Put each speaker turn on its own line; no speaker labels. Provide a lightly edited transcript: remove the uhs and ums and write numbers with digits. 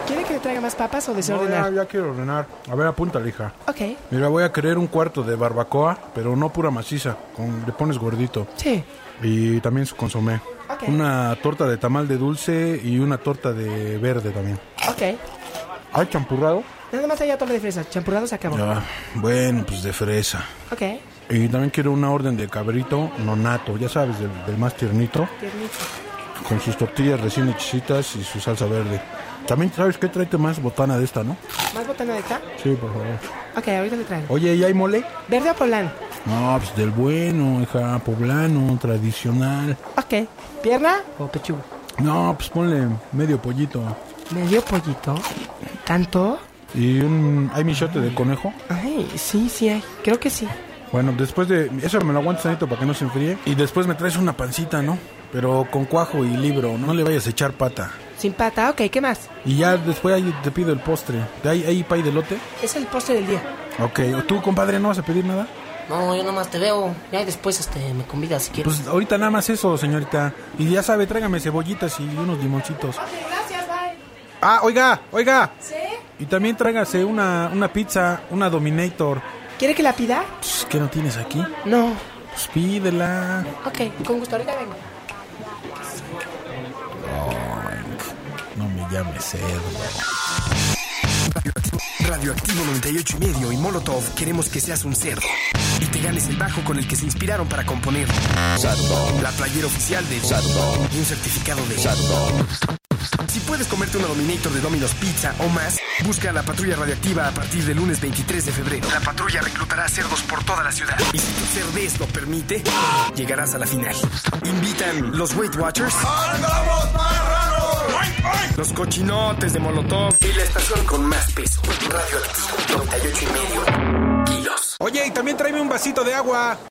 ¿Quiere que le traiga más papas o desea
No,
ordenar?
ya quiero ordenar. A ver, apúntale, hija.
Ok.
Mira, voy a querer un cuarto de barbacoa, pero no pura maciza. Le pones gordito.
Sí.
Y también su consomé.
Ok.
Una torta de tamal de dulce y una torta de verde también.
Ok.
¿Hay champurrado?
Nada más allá torre de fresa. Champurrado se acabó.
Ya, bueno, pues de fresa.
Ok.
Y también quiero una orden de cabrito nonato, ya sabes, del más tiernito,
Tiernito.
con sus tortillas recién hechicitas y su salsa verde. También, ¿sabes qué? Tráete más botana de esta, ¿no?
¿Más botana de esta?
Sí, por favor.
Ok, ahorita le traigo.
Oye, ¿y hay mole?
¿Verde o poblano?
No, pues del bueno, hija, poblano, tradicional.
Ok. ¿Pierna o pechuga?
No, pues ponle medio pollito.
¿Medio pollito? ¿Tanto?
¿Y hay michote de conejo?
Ay, sí, sí hay. Creo que sí.
Bueno, después de... Eso me lo aguantas tantito para que no se enfríe. Y después me traes una pancita, ¿no? Pero con cuajo y libro, no le vayas a echar pata.
Sin pata, ok, ¿qué más?
Y ya después ahí te pido el postre. ¿Hay pay de elote?
Es el postre del día.
Ok, ¿tú, compadre, no vas a pedir nada?
No, yo nomás te veo. Ya después me convidas si quieres.
Pues ahorita nada más eso, señorita. Y ya sabe, tráigame cebollitas y unos limoncitos.
Ok, gracias, bye.
Ah, oiga.
¿Sí?
Y también tráigase una pizza, una Dominator.
¿Quiere que la pida?
Pues, ¿qué no tienes aquí?
No.
Pues pídela.
Ok, con gusto, ahorita vengo.
No me llames cerdo.
Radioactivo 98.5 y Molotov queremos que seas un cerdo y te ganes el bajo con el que se inspiraron para componer. Cerdo. La playera oficial de Cerdo y un certificado de Cerdo. Si puedes comerte una Dominator de Domino's Pizza o más, busca a la Patrulla Radioactiva a partir del lunes 23 de febrero. La patrulla reclutará cerdos por toda la ciudad. Y si tu cerdez lo permite, llegarás a la final. Invitan los Weight Watchers, los cochinotes de Molotov y la estación con más peso. Radioactivo 98.5 kilos.
Oye, y también tráeme un vasito de agua.